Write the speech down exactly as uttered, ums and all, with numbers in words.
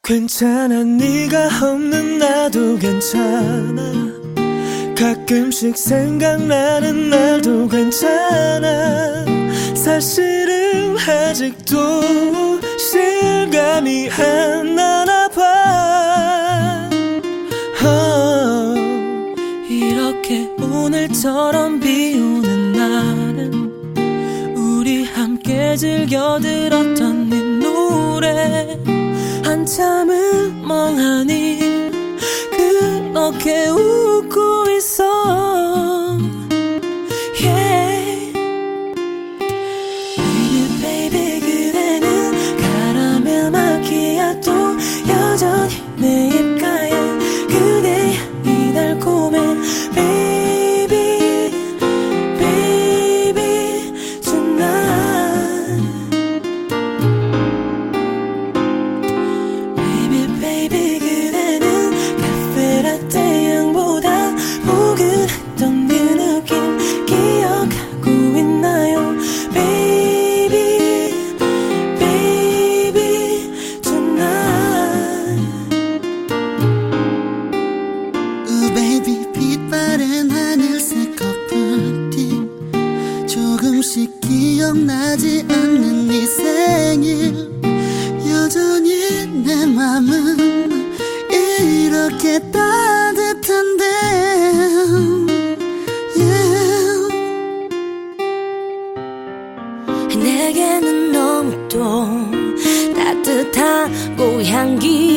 괜찮아 네가 없는 나도 괜찮아 가끔씩 생각나는 날도 괜찮아 사실은 아직도 실감이 안 나나 봐 oh. 이렇게 오늘처럼 비 오는 날은 우리 함께 즐겨 들었던 네 노래 한참을 멍하니 그렇게 웃고 있어 yeah. Baby baby 그대는 카라멜 마키아토 여전히 내 입가에 그대의 이 달콤해 Baby baby tonight Baby baby 그대는 카페라떼 향보다 포근했던 그 느낌 기억하고 있나요 Baby baby tonight Oh baby 빛바랜 하늘색 커플티 조금씩 기억나지 않는 네 생일 여전히 내 맘은 이렇게 따뜻한데 yeah. 내게는 너무 또 따뜻하고 향기